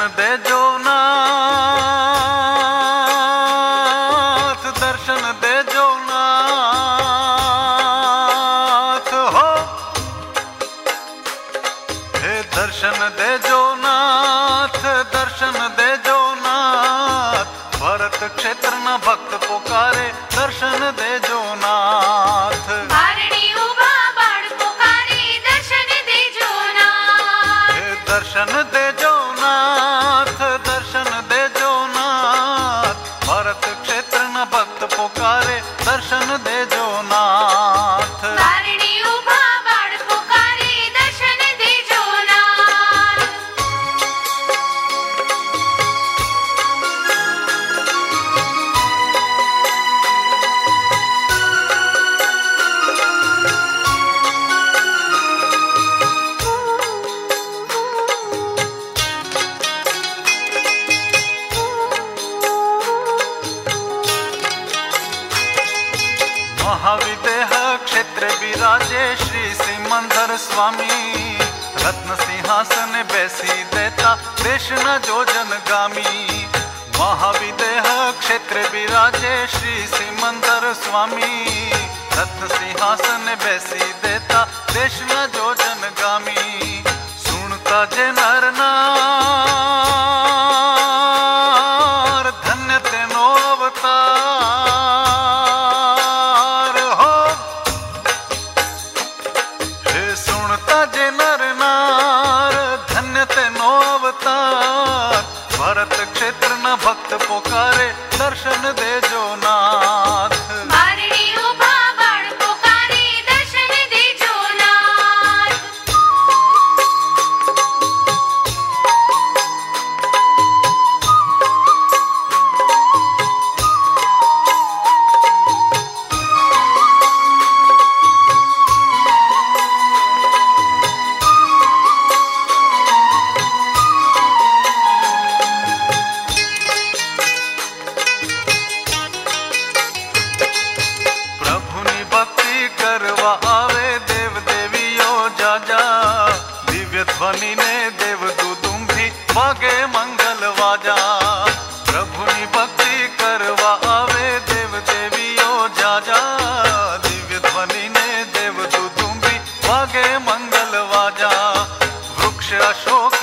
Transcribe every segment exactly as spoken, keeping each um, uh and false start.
दे जो नाथ, दर्शन दे जो नाथ हो, हे दर्शन दे जो नाथ, दर्शन दे जो नाथ। भरत क्षेत्र न भक्त पुकारे, दर्शन दे जो नाथ। दर्शन दे जो नाथ, दर्शन दे जो नाथ। भरत क्षेत्र न भक्त पुकारे, दर्शन दे जो नाथ। महाविदेह क्षेत्र विराजे श्री सिमंदर स्वामी। रत्न सिंहासन बैसी देता, देश न जो जनगामी। महाविदेह क्षेत्र विराजे श्री सिमंदर स्वामी। रत्न सिंहासन बैसी देता, देश न जो जनगामी। सुनता जे नर नार, धन्य तेनो अवतार। सुनता जे नर नार, धन्य तेनो अवतार। भरत क्षेत्र न भक्त पुकारे, दर्शन दे जो नाथ। आवे देव देवियो जाजा, दिव्य ध्वनि ने देव दुदुम्भी वागे मंगल वाजा। प्रभुनि भक्ति करवा आवे देव देवियो जाजा, दिव्य ध्वनि ने देव दुदुम्भी वागे मंगल वाजा। वृक्ष अशोक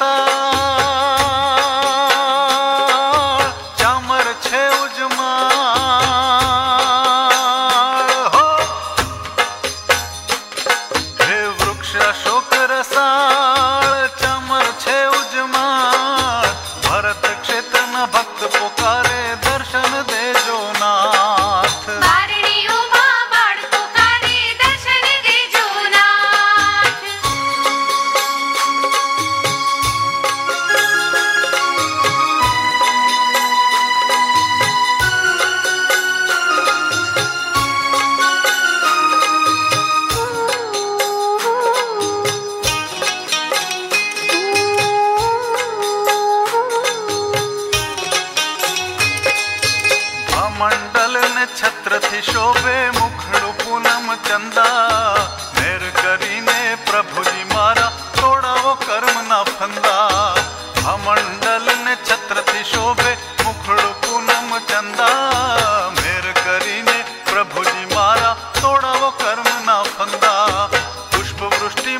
रसाळ, चामर छे उजमा। अशोक रसाळ, चामर छे उजमाळ। भरत क्षेत्र न भक्त पुकारे, दर्शन दे जो नाथ। मंडल ने छत्र थी शोभे, मुखड़ू पूनम चंदा। मेर करीने प्रभु जी मारा, तोड़ा वो कर्म ना फंदा। मंडल ने छत्र थी शोभे, मुखड़ू पूनम चंदा। मेर करीने प्रभु जी मारा, तोड़ा वो कर्म ना फंदा। पुष्प वृष्टि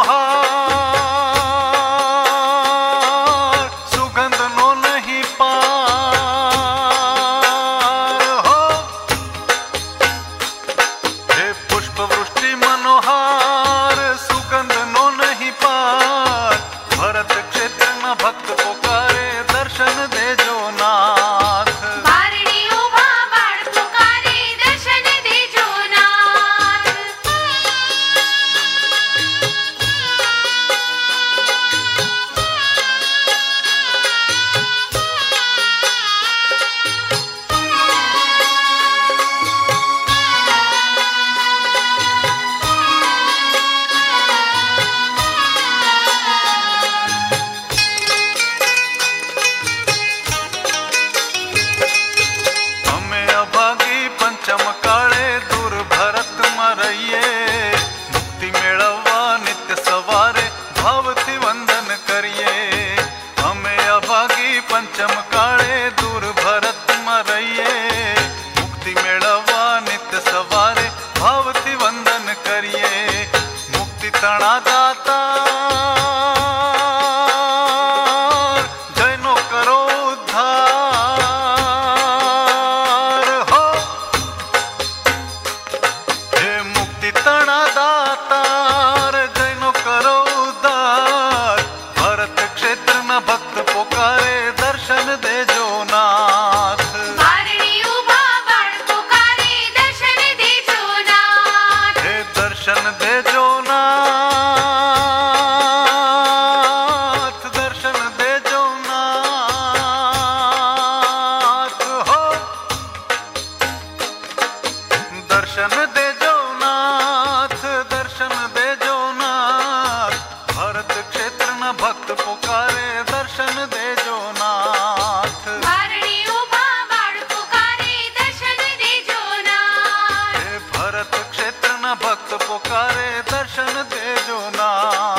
मनोहार, सुगंध नो नहीं पार। पुष्प वृष्टि मनोहार, सुगंध नो नहीं पार। भरत क्षेत्र न भक्त पुकारे, दर्शन दे जो नाथ। भरत क्षेत्र न भक्त पुकारे, दर्शन दे जो ना।